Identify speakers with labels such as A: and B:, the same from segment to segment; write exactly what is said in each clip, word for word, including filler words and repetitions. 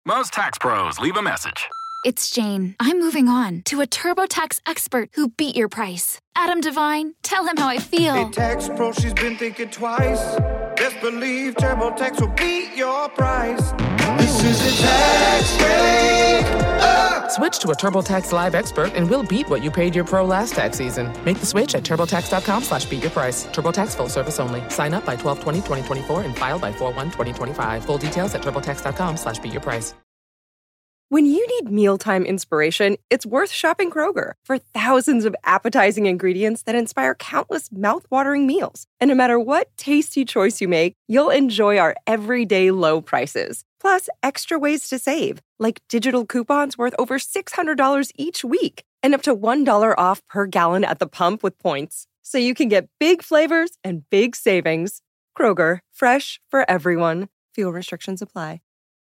A: Most tax pros leave a message.
B: It's Jane. I'm moving on to a TurboTax expert who beat your price. Adam Devine, tell him how I feel.
C: Hey, tax pro, she's been thinking twice. Best believe TurboTax will beat your price. This is a tax break. Uh.
D: Switch to a TurboTax Live expert and we'll beat what you paid your pro last tax season. Make the switch at TurboTax.com slash beat your price. TurboTax full service only. Sign up by twelve twenty twenty twenty-four and file by four one twenty twenty-five. Full details at TurboTax.com slash beat your price.
E: When you need mealtime inspiration, it's worth shopping Kroger for thousands of appetizing ingredients that inspire countless mouthwatering meals. And no matter what tasty choice you make, you'll enjoy our everyday low prices. Plus, extra ways to save, like digital coupons worth over six hundred dollars each week and up to one dollar off per gallon at the pump with points. So you can get big flavors and big savings. Kroger, fresh for everyone. Fuel restrictions apply.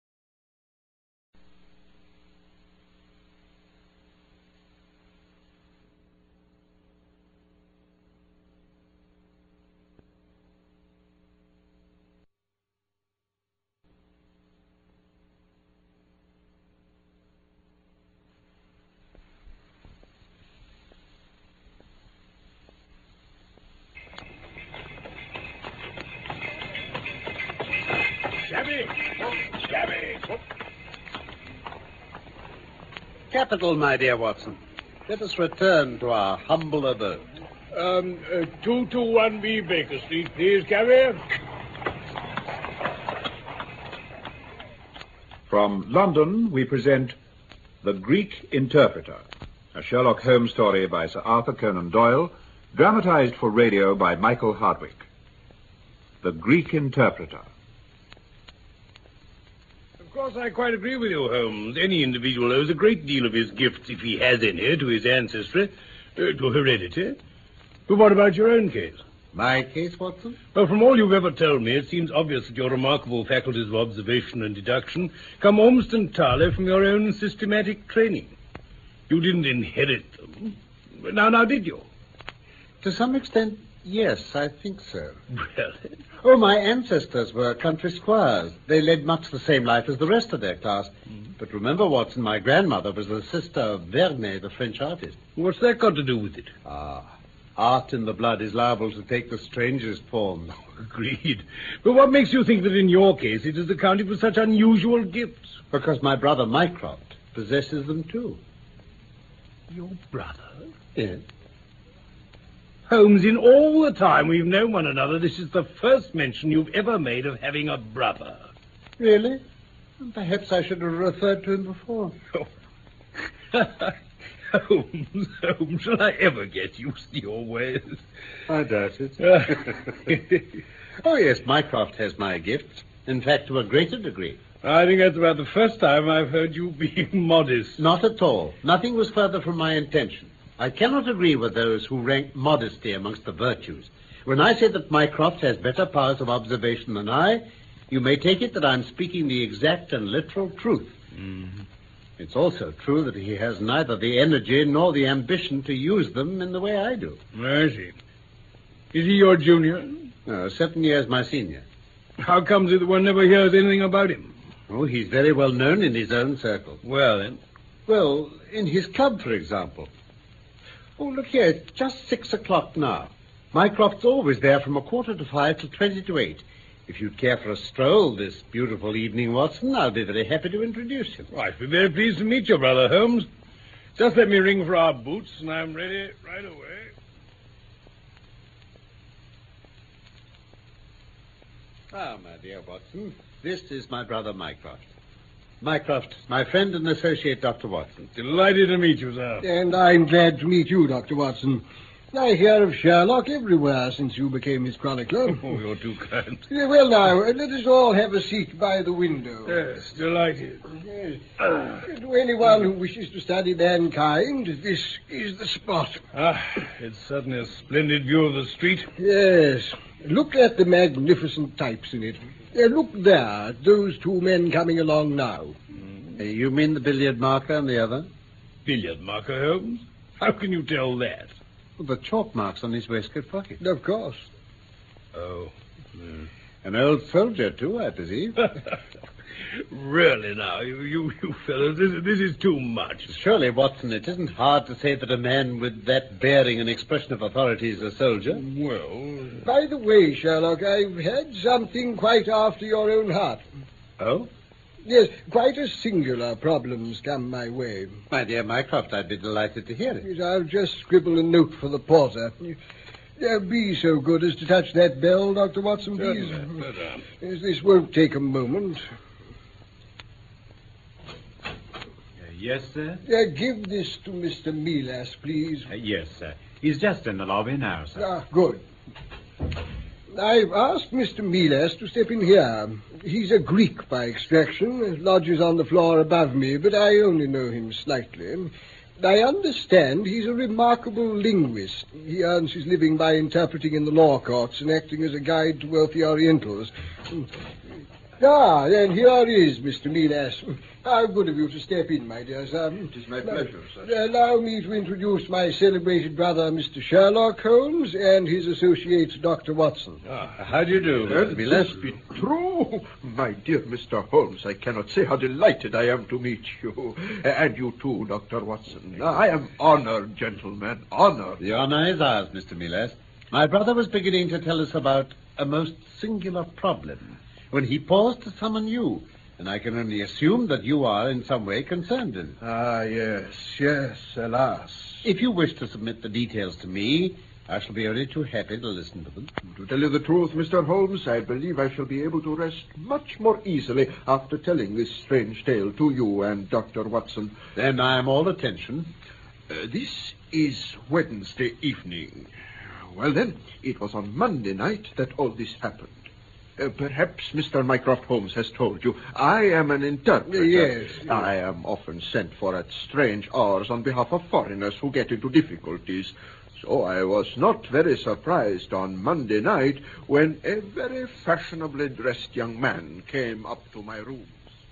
F: Capital, my dear Watson. Let us return to our humble abode.
G: Um, uh, two two one B Baker Street, please, Carrier.
H: From London, we present The Greek Interpreter, a Sherlock Holmes story by Sir Arthur Conan Doyle, dramatized for radio by Michael Hardwick. The Greek Interpreter.
G: Of course, I quite agree with you, Holmes. Any individual owes a great deal of his gifts, if he has any, to his ancestry, uh, to heredity. But what about your own case?
F: My case, Watson?
G: Well, from all you've ever told me, it seems obvious that your remarkable faculties of observation and deduction come almost entirely from your own systematic training. You didn't inherit them. Now, now, did you?
F: To some extent, yes, I think so.
G: Really?
F: Oh, my ancestors were country squires. They led much the same life as the rest of their class. Mm. But remember, Watson, my grandmother was the sister of Vernet, the French artist.
G: What's that got to do with it?
F: Ah, art in the blood is liable to take the strangest forms.
G: Agreed. But what makes you think that in your case it is accounted for such unusual gifts?
F: Because my brother Mycroft possesses them too.
G: Your brother?
F: Yes.
G: Holmes, in all the time we've known one another, this is the first mention you've ever made of having a brother.
F: Really? Perhaps I should have referred to him before.
G: Oh. Holmes, Holmes, shall I ever get used to your ways?
F: I doubt it. Oh, yes, Mycroft has my gifts. In fact, to a greater degree.
G: I think that's about the first time I've heard you being modest.
F: Not at all. Nothing was further from my intention. I cannot agree with those who rank modesty amongst the virtues. When I say that Mycroft has better powers of observation than I, you may take it that I'm speaking the exact and literal truth.
G: Mm-hmm.
F: It's also true that he has neither the energy nor the ambition to use them in the way I do.
G: I see. Is he your junior?
F: No, seven years my senior.
G: How comes it that one never hears anything about him?
F: Oh, he's very well known in his own circle.
G: Well, then?
F: Well, in his club, for example. Oh, look here, it's just six o'clock now. Mycroft's always there from a quarter to five till twenty to eight. If you'd care for a stroll this beautiful evening, Watson, I'll be very happy to introduce you.
G: Oh, I'd be very pleased to meet you, Brother Holmes. Just let me ring for our boots, and I'm ready right away.
F: Ah, my dear Watson, this is my brother Mycroft. Mycroft, my friend and associate, Doctor Watson.
G: Delighted to meet you, sir.
I: And I'm glad to meet you, Doctor Watson. I hear of Sherlock everywhere since you became his chronicler.
G: Oh, you're too kind.
I: Yeah, well, now, let us all have a seat by the window.
G: Yes, delighted.
I: Yes. Uh, to anyone who wishes to study mankind, this is the spot.
G: Ah, it's certainly a splendid view of the street.
I: Yes. Look at the magnificent types in it. Uh, look there, at those two men coming along now.
F: Mm. Uh, you mean the billiard marker and the other?
G: Billiard marker, Holmes? How can you tell that?
F: Well, the chalk marks on his waistcoat pocket.
I: Of course.
G: Oh. Mm.
F: An old soldier, too, I perceive.
G: Really now, you, you, you fellows, this, this is too much.
F: Surely, Watson, it isn't hard to say that a man with that bearing and expression of authority is a soldier.
G: Well...
I: By the way, Sherlock, I've had something quite after your own heart.
F: Oh?
I: Yes, quite a singular problem's come my way.
F: My dear Mycroft, I'd be delighted to hear it.
I: Yes, I'll just scribble a note for the porter. Uh, be so good as to touch that bell, Doctor Watson, please.
G: But, uh...
I: Yes, this won't take a moment.
J: Uh, yes, sir?
I: Uh, give this to Mister Melas, please.
J: Uh, yes, sir. He's just in the lobby now, sir.
I: Ah, good. I've asked Mister Melas to step in here. He's a Greek by extraction, lodges on the floor above me, but I only know him slightly. I understand he's a remarkable linguist. He earns his living by interpreting in the law courts and acting as a guide to wealthy Orientals. Ah, then here is Mister Melas. How good of you to step in, my dear sir.
H: It is my pleasure, sir.
I: Allow me to introduce my celebrated brother, Mister Sherlock Holmes, and his associate, Doctor Watson.
G: Ah, how do you do, Mister
K: Can
G: Melas?
K: this be true? My dear Mister Holmes, I cannot say how delighted I am to meet you. And you too, Doctor Watson. I am honored, gentlemen, honored.
F: The honor is ours, Mister Melas. My brother was beginning to tell us about a most singular problem when he paused to summon you, and I can only assume that you are in some way concerned in it.
K: Ah, yes, yes, alas.
F: If you wish to submit the details to me, I shall be only too happy to listen to them.
K: To tell you the truth, Mister Holmes, I believe I shall be able to rest much more easily after telling this strange tale to you and Doctor Watson.
F: Then I am all attention.
K: Uh, this is Wednesday evening. Well, then, it was on Monday night that all this happened. Uh, perhaps Mister Mycroft Holmes has told you. I am an interpreter.
I: Yes, yes.
K: I am often sent for at strange hours on behalf of foreigners who get into difficulties. So I was not very surprised on Monday night when a very fashionably dressed young man came up to my rooms.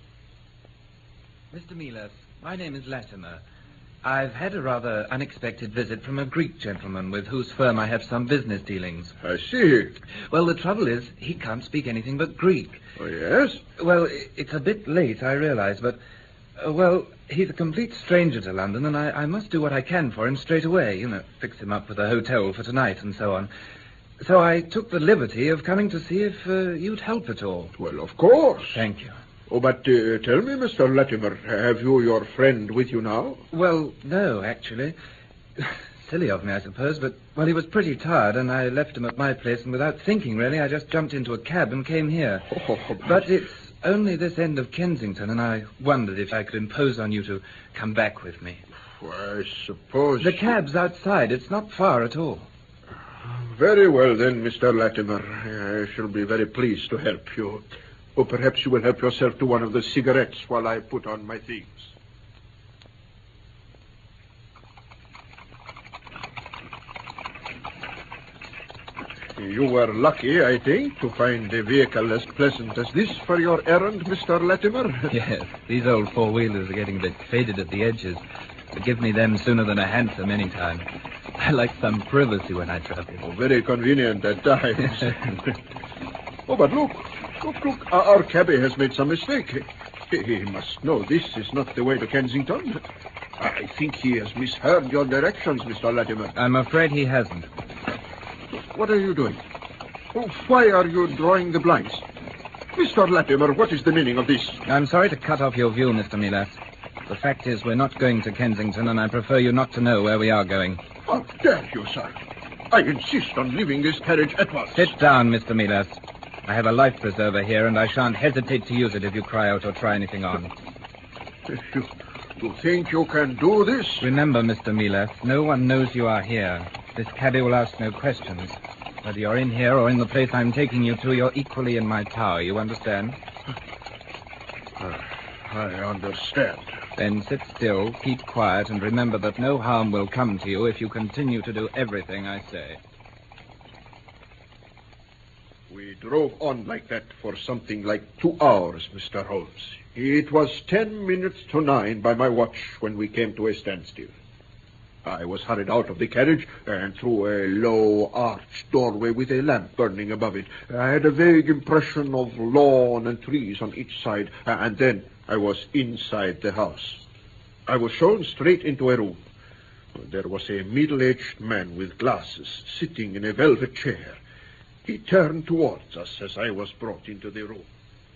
J: Mister Melas, my name is Latimer. I've had a rather unexpected visit from a Greek gentleman with whose firm I have some business dealings.
K: I see.
J: Well, the trouble is, he can't speak anything but Greek.
K: Oh, yes?
J: Well, it's a bit late, I realize, but, uh, well, he's a complete stranger to London, and I, I must do what I can for him straight away, you know, fix him up with a hotel for tonight and so on. So I took the liberty of coming to see if uh, you'd help at all.
K: Well, of course.
J: Thank you.
K: Oh, but uh, tell me, Mister Latimer, have you your friend with you now?
J: Well, no, actually. Silly of me, I suppose, but, well, he was pretty tired, and I left him at my place, and without thinking, really, I just jumped into a cab and came here.
K: Oh, but...
J: but it's only this end of Kensington, and I wondered if I could impose on you to come back with me.
K: Well, I suppose...
J: The cab's outside. It's not far at all.
K: Very well, then, Mister Latimer. I shall be very pleased to help you. Or perhaps you will help yourself to one of the cigarettes while I put on my things. You were lucky, I think, to find a vehicle as pleasant as this for your errand, Mister Latimer.
J: Yes, these old four-wheelers are getting a bit faded at the edges. But give me them sooner than a hansom any time. I like some privacy when I travel.
K: Oh, very convenient at times. Oh, but look, look, look, our, our cabby has made some mistake. He, he must know this is not the way to Kensington. I think he has misheard your directions, Mister Latimer.
J: I'm afraid he hasn't.
K: What are you doing? Oh, why are you drawing the blinds? Mister Latimer, what is the meaning of this?
J: I'm sorry to cut off your view, Mister Melas. The fact is, we're not going to Kensington, and I prefer you not to know where we are going.
K: How dare you, sir? I insist on leaving this carriage at once.
J: Sit down, Mister Melas. I have a life preserver here, and I shan't hesitate to use it if you cry out or try anything on.
K: You, you think you can do this?
J: Remember, Mister Melas, no one knows you are here. This cabby will ask no questions. Whether you're in here or in the place I'm taking you to, you're equally in my power, you understand?
K: Uh, I understand.
J: Then sit still, keep quiet, and remember that no harm will come to you if you continue to do everything I say.
K: We drove on like that for something like two hours, Mister Holmes. It was ten minutes to nine by my watch when we came to a standstill. I was hurried out of the carriage and through a low arched doorway with a lamp burning above it. I had a vague impression of lawn and trees on each side, and then I was inside the house. I was shown straight into a room. There was a middle-aged man with glasses sitting in a velvet chair. He turned towards us as I was brought into the room.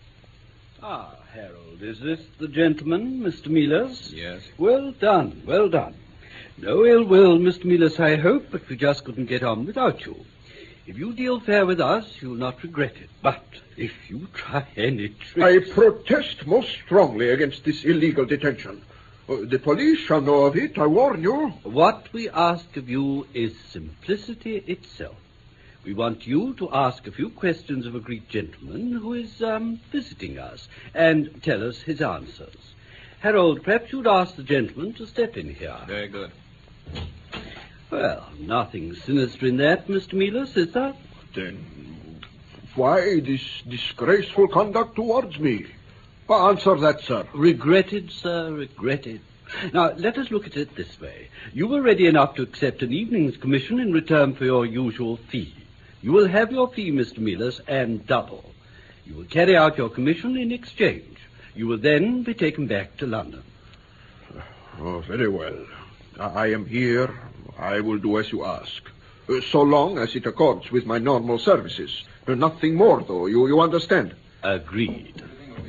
L: Ah, Harold, is this the gentleman, Mister Mealas?
J: Yes.
L: Well done, well done. No ill will, Mister Mealas, I hope, but we just couldn't get on without you. If you deal fair with us, you'll not regret it. But if you try any tricks...
K: I protest most strongly against this illegal detention. Uh, the police shall know of it, I warn you.
L: What we ask of you is simplicity itself. We want you to ask a few questions of a Greek gentleman who is um, visiting us and tell us his answers. Harold, perhaps you'd ask the gentleman to step in here.
J: Very good.
L: Well, nothing sinister in that, Mister Mealas, is there?
K: Then why this disgraceful conduct towards me? Answer that, sir.
L: Regretted, sir, regretted. Now, let us look at it this way. You were ready enough to accept an evening's commission in return for your usual fee. You will have your fee, Mister Mealas, and double. You will carry out your commission in exchange. You will then be taken back to London.
K: Oh, very well. I am here. I will do as you ask. Uh, so long as it accords with my normal services. Uh, nothing more, though. You, you understand?
L: Agreed.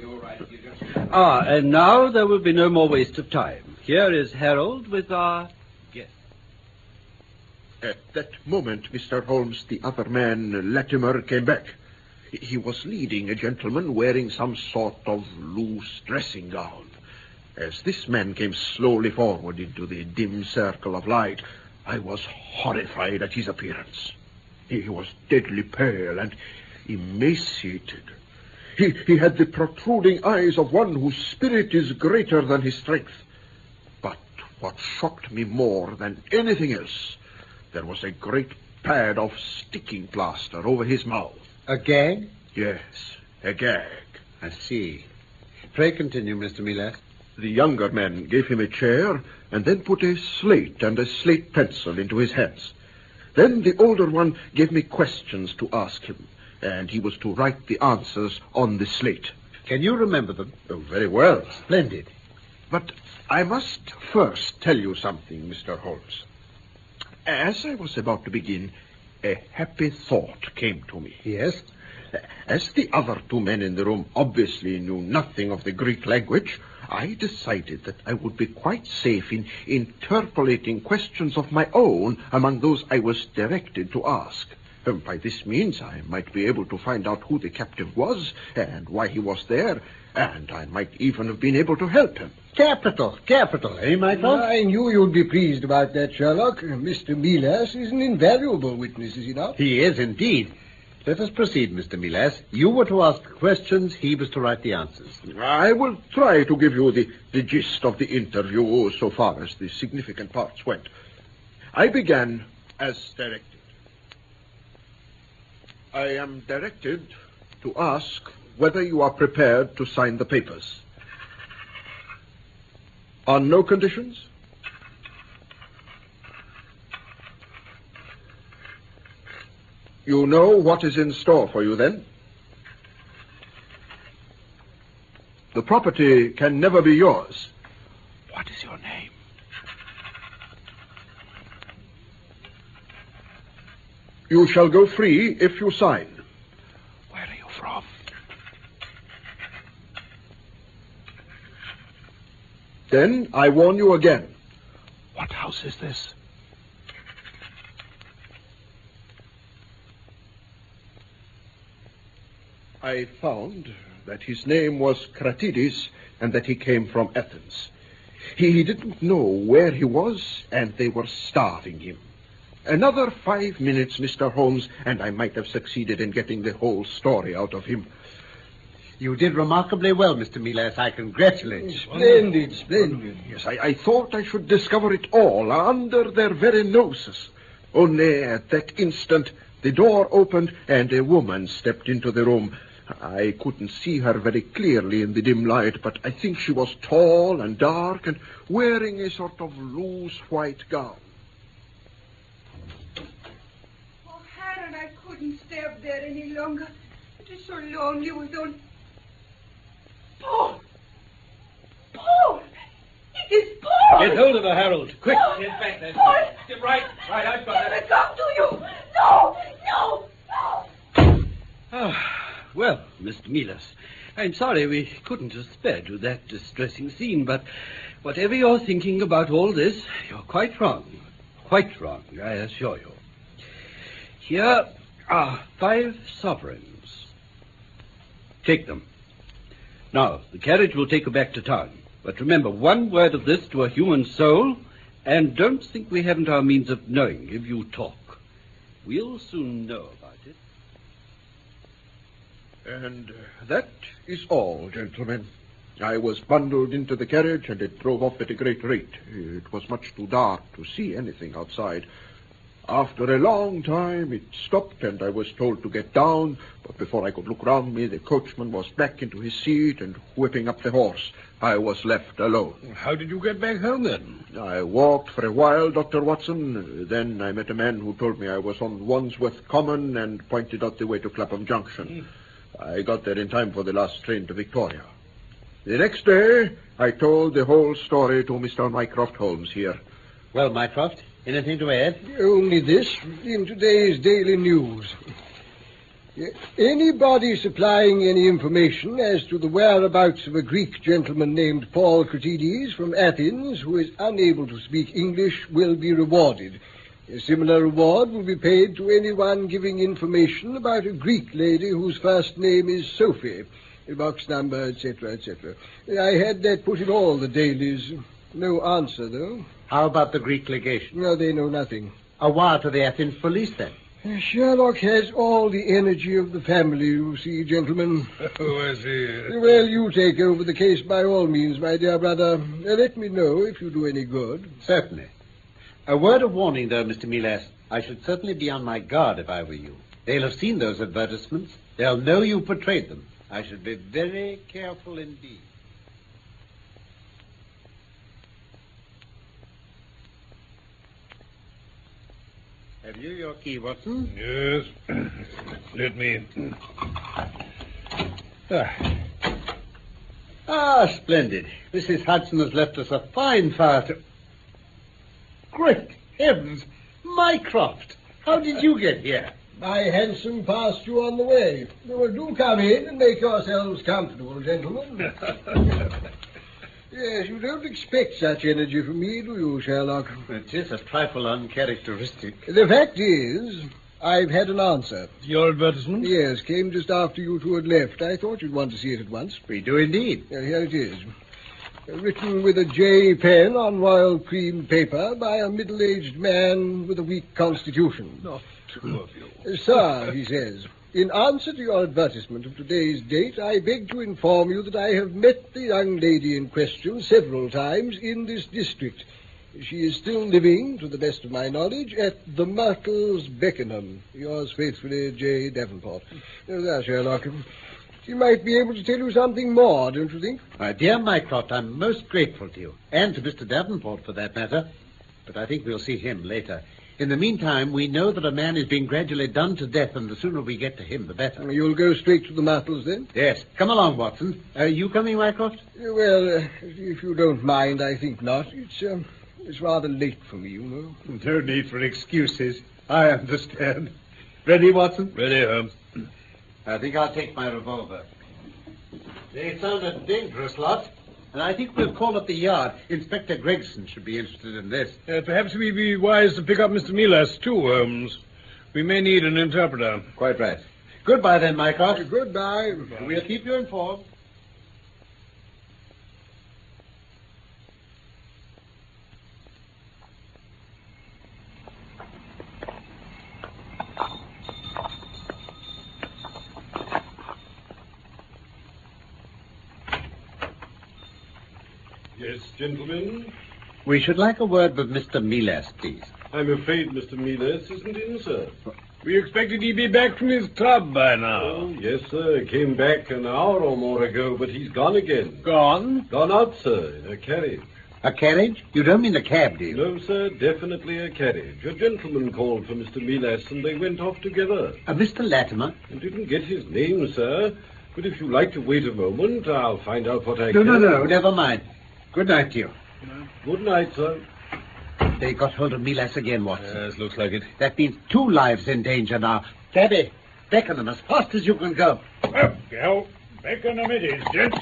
L: Ah, and now there will be no more waste of time. Here is Harold with our guest.
K: At that moment, Mister Holmes, the other man, Latimer, came back. He was leading a gentleman wearing some sort of loose dressing gown. As this man came slowly forward into the dim circle of light, I was horrified at his appearance. He was deadly pale and emaciated. He, he had the protruding eyes of one whose spirit is greater than his strength. But what shocked me more than anything else, there was a great pad of sticking plaster over his mouth.
F: A gag?
K: Yes, a gag.
F: I see. Pray continue, Mister Mealas.
K: The younger man gave him a chair and then put a slate and a slate pencil into his hands. Then the older one gave me questions to ask him, and he was to write the answers on the slate.
F: Can you remember them?
K: Oh, very well.
F: Splendid.
K: But I must first tell you something, Mister Holmes. As I was about to begin, a happy thought came to me.
F: Yes?
K: As the other two men in the room obviously knew nothing of the Greek language, I decided that I would be quite safe in interpolating questions of my own among those I was directed to ask. Um, by this means, I might be able to find out who the captive was and why he was there, and I might even have been able to help him.
F: Capital, capital, eh, Michael?
I: I knew you'd be pleased about that, Sherlock. Mister Mealas is an invaluable witness, is he not?
F: He is, indeed. Let us proceed, Mister Mealas. You were to ask questions, he was to write the answers.
K: I will try to give you the, the gist of the interview so far as the significant parts went. I began as directed. I am directed to ask whether you are prepared to sign the papers. On no conditions? You know what is in store for you, then? The property can never be yours. What is your name? You shall go free if you sign. Where are you from? Then I warn you again. What house is this? I found that his name was Kratides and that he came from Athens. He, he didn't know where he was, and they were starving him. Another five minutes, Mister Holmes, and I might have succeeded in getting the whole story out of him.
F: You did remarkably well, Mister Mealas. I congratulate you.
I: Splendid, splendid.
K: Yes, I, I thought I should discover it all under their very noses. Only at that instant, the door opened and a woman stepped into the room. I couldn't see her very clearly in the dim light, but I think she was tall and dark and wearing a sort of loose white gown.
M: couldn't stay up there any longer. It is so lonely with only... Paul! Paul! It is Paul!
G: Get hold of her, Harold. Quick.
M: Paul!
J: Get back there.
M: Paul!
J: Get right. Right, I've got
M: Let
J: it.
M: me come to you! No! No! No!
L: Ah, well, Mister Milas, I'm sorry we couldn't have spared you that distressing scene, but whatever you're thinking about all this, you're quite wrong. Quite wrong, I assure you. Here are five sovereigns. Take them. Now, the carriage will take you back to town. But remember, one word of this to a human soul, and don't think we haven't our means of knowing if you talk. We'll soon know about it.
K: And uh, that is all, gentlemen. I was bundled into the carriage, and it drove off at a great rate. It was much too dark to see anything outside. After a long time, it stopped, and I was told to get down, but before I could look round me, the coachman was back into his seat and whipping up the horse. I was left alone.
G: How did you get back home, then?
K: I walked for a while, Doctor Watson. Then I met a man who told me I was on Wandsworth Common and pointed out the way to Clapham Junction. Mm. I got there in time for the last train to Victoria. The next day, I told the whole story to Mister Mycroft Holmes here.
F: Well, Mycroft, anything to add?
I: Only this, in today's Daily News. Anybody supplying any information as to the whereabouts of a Greek gentleman named Paul Cratides from Athens who is unable to speak English will be rewarded. A similar reward will be paid to anyone giving information about a Greek lady whose first name is Sophie, box number, et cetera, et cetera. I had that put in all the dailies. No answer, though.
F: How about the Greek legation?
I: No, they know nothing.
F: A wire to the Athens police, then?
I: Sherlock has all the energy of the family, you see, gentlemen.
G: Oh, I see.
I: Well, you take over the case by all means, my dear brother. Uh, let me know if you do any good.
F: Certainly. A word of warning, though, Mister Milas. I should certainly be on my guard if I were you. They'll have seen those advertisements. They'll know you portrayed them. I should be very careful indeed. Have you your key, Watson?
G: Yes. Let me...
F: Ah. ah, splendid. Missus Hudson has left us a fine fire to... Great heavens! Mycroft! How did you get here?
I: My hansom passed you on the way. Well, do come in and make yourselves comfortable, gentlemen. Yes, you don't expect such energy from me, do you, Sherlock?
F: It is a trifle uncharacteristic.
I: The fact is, I've had an answer.
G: Your advertisement?
I: Yes, came just after you two had left. I thought you'd want to see it at once.
F: We do indeed.
I: Uh, here it is. Uh, written with a J pen on royal cream paper by a middle-aged man with a weak constitution.
G: Not two of you.
I: Uh, Sir, he says, in answer to your advertisement of today's date, I beg to inform you that I have met the young lady in question several times in this district. She is still living, to the best of my knowledge, at the Myrtles, Beckenham. Yours faithfully, J. Davenport. Uh, there, Sherlock. She might be able to tell you something more, don't you think?
F: My dear Mycroft, I'm most grateful to you, and to Mister Davenport for that matter. But I think we'll see him later. In the meantime, we know that a man is being gradually done to death, and the sooner we get to him, the better.
I: You'll go straight to the Myrtles, then?
F: Yes. Come along, Watson. Are you coming, Mycroft?
I: Well, uh, if you don't mind, I think not. It's, um, it's rather late for me, you know.
F: No need for excuses. I understand. Ready, Watson?
G: Ready, Holmes.
F: I think I'll take my revolver. They sound a dangerous lot. And I think we'll call up the yard. Inspector Gregson should be interested in this.
G: Uh, perhaps we'd be wise to pick up Mister Milas, too, Holmes. We may need an interpreter.
F: Quite right. Goodbye, then, Mycroft.
I: Uh, goodbye.
F: We'll keep you informed.
N: Yes, gentlemen?
F: We should like a word with Mister Milas, please.
N: I'm afraid Mister Milas isn't in, sir.
G: We expected he'd be back from his club by now.
N: Oh, yes, sir. Came back an hour or more ago, but he's gone again.
G: Gone?
N: Gone out, sir, in a carriage.
F: A carriage? You don't mean a cab, do you?
N: No, sir, definitely a carriage. A gentleman called for Mister Milas, and they went off together.
F: Uh, Mister Latimer?
N: I didn't get his name, sir. But if you like to wait a moment, I'll find out what I
F: no,
N: can.
F: No, no, no, never mind. Good night to you.
N: Good night, sir.
F: They got hold of Milas again, Watson.
G: Yes, looks like it.
F: That means two lives in danger now. Cabby, beckon them as fast as you can go.
H: Up, gal. Beckon them it is, gents.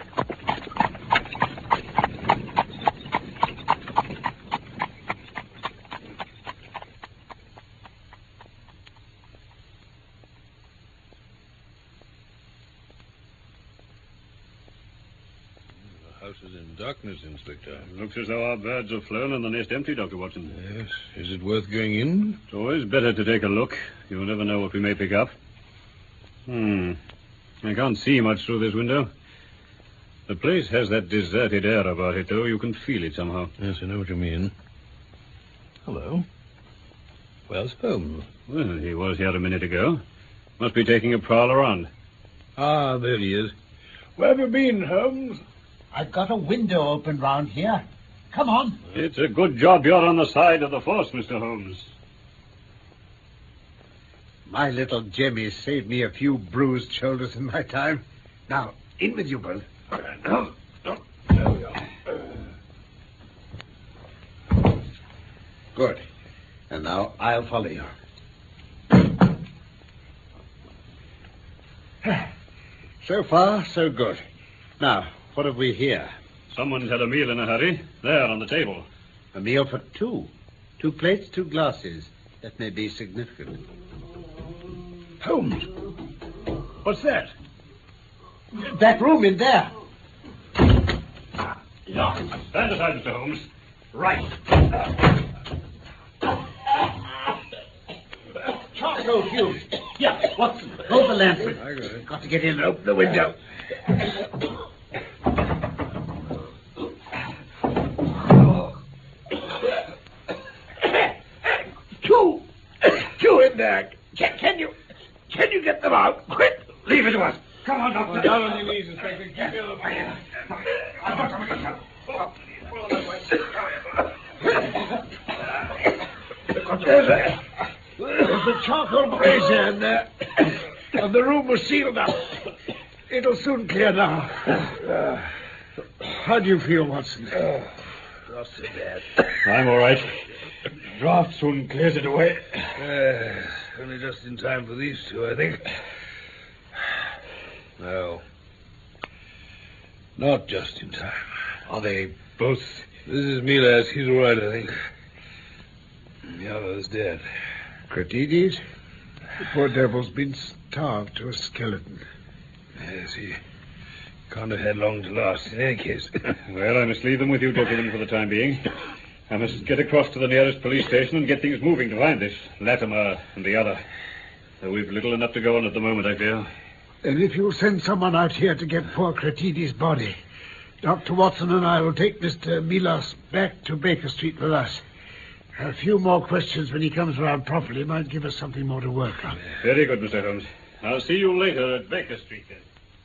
G: The house is in darkness, Inspector.
N: Looks as though our birds have flown and the nest empty, Doctor Watson.
G: Yes. Is it worth going in?
N: It's always better to take a look. You'll never know what we may pick up. Hmm. I can't see much through this window. The place has that deserted air about it, though. You can feel it somehow.
G: Yes, I know what you mean. Hello. Where's Holmes?
N: Well, he was here a minute ago. Must be taking a prowl around.
G: Ah, there he is.
H: Where have you been, Holmes?
F: I've got a window open round here. Come on.
N: It's a good job you're on the side of the force, Mister Holmes.
F: My little Jemmy saved me a few bruised shoulders in my time. Now, in with you both. Good. And now I'll follow you. So far, so good. Now, what have we here?
N: Someone's had a meal in a hurry. There, on the table.
F: A meal for two. Two plates, two glasses. That may be significant.
H: Holmes. What's that?
F: That room in there.
N: Stand aside, Mister Holmes. Right.
F: Charcoal fuse. Yeah, Watson, hold the lantern. I got it. Got to get in and open the window.
H: Two. Two in there. Can, can you... Can you get them out? Quick.
F: Leave it to us. Come on, Doctor.
H: Oh, down on your knees, Inspector. Keep your look. There's a, there's a charcoal brazier in there. And the room was sealed up. It'll soon clear now. Uh, how do you feel, Watson?
G: Uh, not so bad.
N: I'm all right.
H: Draft soon clears it away.
G: Uh, only just in time for these two, I think. No. Not just in time.
H: Are they both...
G: This is Milas. He's all right, I think. The other's dead.
H: Cratides? The poor devil's been starved to a skeleton.
G: Yes, he can't have had long to last in any case.
N: Well, I must leave them with you, gentlemen, for the time being. I must get across to the nearest police station and get things moving to find this Latimer and the other. Though we've little enough to go on at the moment, I fear.
H: And if you'll send someone out here to get poor Cratides' body, Doctor Watson and I will take Mister Milas back to Baker Street with us. A few more questions when he comes around properly might give us something more to work on.
N: Very good, Mister Holmes. I'll see you later at Baker Street, then.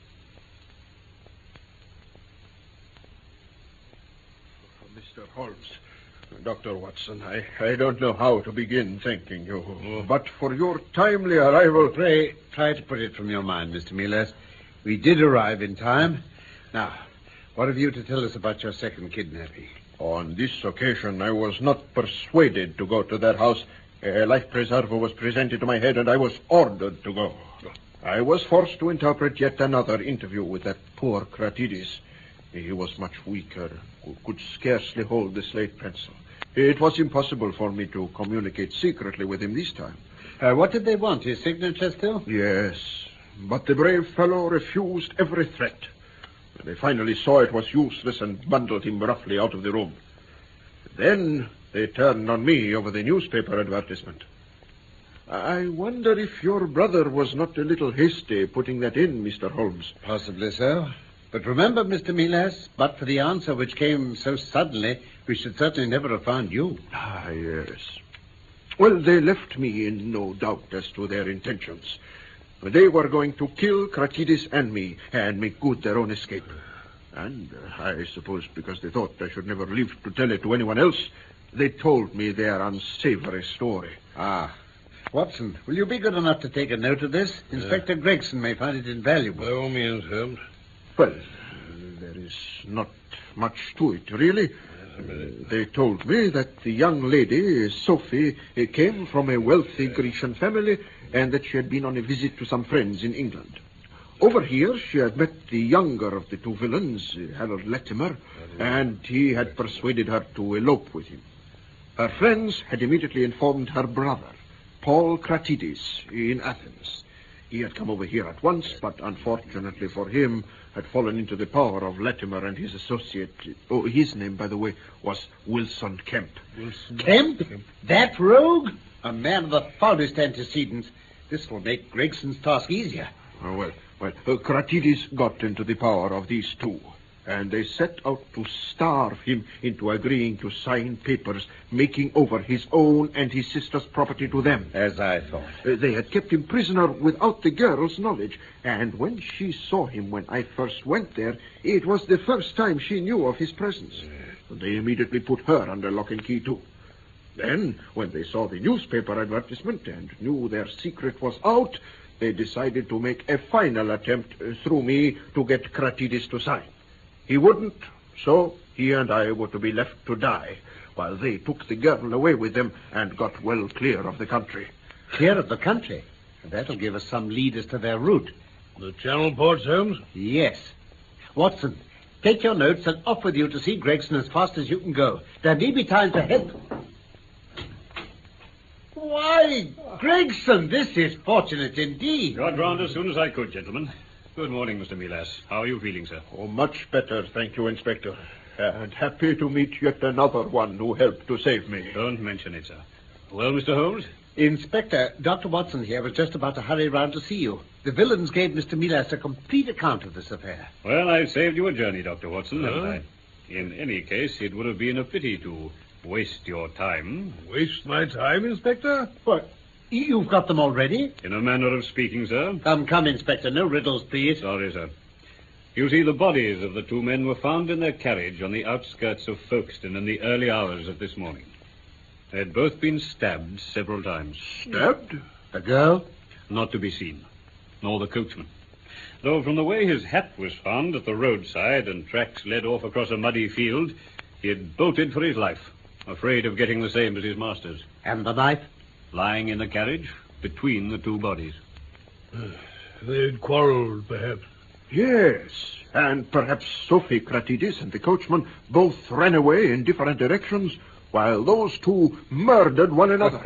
K: Mister Holmes, Doctor Watson, I, I don't know how to begin thanking you. Oh. But for your timely arrival...
F: Pray, try to put it from your mind, Mister Milas. We did arrive in time. Now, what have you to tell us about your second kidnapping?
K: On this occasion, I was not persuaded to go to that house. A life preserver was presented to my head, and I was ordered to go. I was forced to interpret yet another interview with that poor Cratides. He was much weaker, could scarcely hold the slate pencil. It was impossible for me to communicate secretly with him this time.
F: Uh, what did they want? His signature still?
K: Yes, but the brave fellow refused every threat. They finally saw it was useless and bundled him roughly out of the room. Then they turned on me over the newspaper advertisement. I wonder if your brother was not a little hasty putting that in, Mister Holmes.
F: Possibly so. But remember, Mister Milas, but for the answer which came so suddenly, we should certainly never have found you.
K: Ah, yes. Well, they left me in no doubt as to their intentions. They were going to kill Cratides and me and make good their own escape. And uh, I suppose because they thought I should never live to tell it to anyone else, they told me their unsavory story.
O: Ah. Watson, will you be good enough to take a note of this? Inspector Gregson may find it invaluable.
G: By all means, Holmes.
K: Well, uh, there is not much to it, really. Uh, they told me that the young lady, Sophie, uh, came from a wealthy Grecian family and that she had been on a visit to some friends in England. Over here, she had met the younger of the two villains, uh, Harold Latimer, and he had persuaded her to elope with him. Her friends had immediately informed her brother, Paul Kratides, in Athens. He had come over here at once, but unfortunately for him, had fallen into the power of Latimer and his associate. Oh, his name, by the way, was Wilson Kemp.
O: Wilson Kemp? That rogue? A man of the foulest antecedents. This will make Gregson's task easier.
K: Oh, well, well, uh, Kratides got into the power of these two, and they set out to starve him into agreeing to sign papers making over his own and his sister's property to them.
O: As I thought.
K: Uh, they had kept him prisoner without the girl's knowledge, and when she saw him when I first went there, it was the first time she knew of his presence. Yeah. They immediately put her under lock and key, too. Then, when they saw the newspaper advertisement and knew their secret was out, they decided to make a final attempt uh, through me to get Kratides to sign. He wouldn't, so he and I were to be left to die, while they took the girl away with them and got well clear of the country.
O: Clear of the country? That'll give us some lead as to their route.
G: The Channel ports, Holmes?
O: Yes. Watson, take your notes and off with you to see Gregson as fast as you can go. There may be time to help. Why, Gregson, this is fortunate indeed.
N: Got round as soon as I could, gentlemen. Good morning, Mister Milas. How are you feeling, sir?
K: Oh, much better, thank you, Inspector. And happy to meet yet another one who helped to save me.
N: Don't mention it, sir. Well, Mister Holmes?
O: Inspector, Doctor Watson here was just about to hurry round to see you. The villains gave Mister Milas a complete account of this affair.
N: Well, I've saved you a journey, Doctor Watson, haven't
G: Huh?
N: I? In any case, it would have been a pity to waste your time.
G: Waste my time, Inspector?
O: What? You've got them already?
N: In a manner of speaking, sir.
O: Come, come, Inspector. No riddles, please.
N: Sorry, sir. You see, the bodies of the two men were found in their carriage on the outskirts of Folkestone in the early hours of this morning. They had both been stabbed several times.
K: Stabbed?
O: The girl?
N: Not to be seen. Nor the coachman. Though from the way his hat was found at the roadside and tracks led off across a muddy field, he had bolted for his life, afraid of getting the same as his master's.
O: And the knife?
N: Lying in the carriage between the two bodies.
G: They'd quarreled, perhaps.
K: Yes, and perhaps Sophie Kratides and the coachman both ran away in different directions, while those two murdered one another.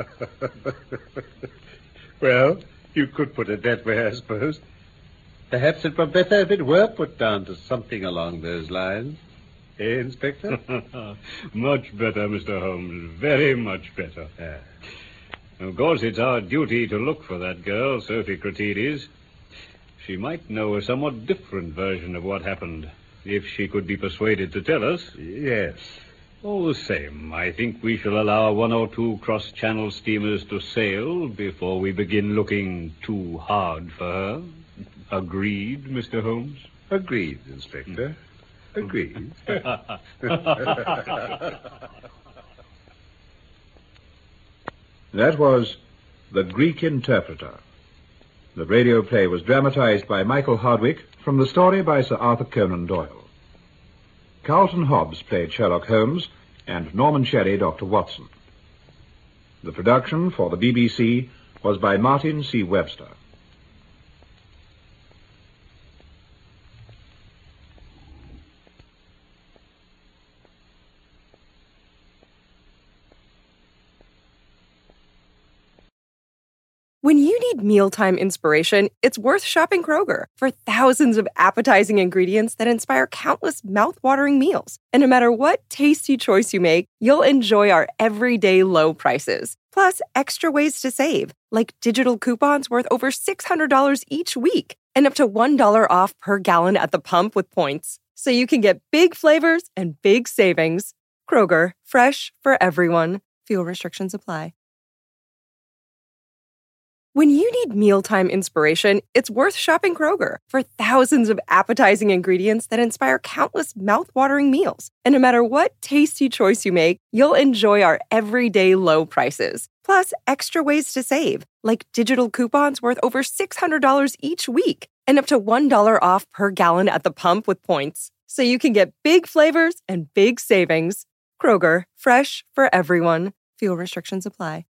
O: Well, you could put it that way, I suppose. Perhaps it were better if it were put down to something along those lines. Eh, Inspector?
N: Much better, Mister Holmes. Very much better.
O: Yeah.
N: Of course, it's our duty to look for that girl, Sophie Kratides. She might know a somewhat different version of what happened, if she could be persuaded to tell us.
O: Yes.
N: All the same, I think we shall allow one or two cross-channel steamers to sail before we begin looking too hard for her. Agreed, Mister Holmes?
O: Agreed, Inspector. Agreed.
H: That was The Greek Interpreter. The radio play was dramatized by Michael Hardwick from the story by Sir Arthur Conan Doyle. Carlton Hobbs played Sherlock Holmes and Norman Sherry Doctor Watson. The production for the B B C was by Martin C. Webster.
E: When you need mealtime inspiration, it's worth shopping Kroger for thousands of appetizing ingredients that inspire countless mouth-watering meals. And no matter what tasty choice you make, you'll enjoy our everyday low prices. Plus, extra ways to save, like digital coupons worth over six hundred dollars each week and up to one dollar off per gallon at the pump with points. So you can get big flavors and big savings. Kroger, fresh for everyone. Fuel restrictions apply. When you need mealtime inspiration, it's worth shopping Kroger for thousands of appetizing ingredients that inspire countless mouth-watering meals. And no matter what tasty choice you make, you'll enjoy our everyday low prices. Plus, extra ways to save, like digital coupons worth over six hundred dollars each week and up to one dollar off per gallon at the pump with points. So you can get big flavors and big savings. Kroger, fresh for everyone. Fuel restrictions apply.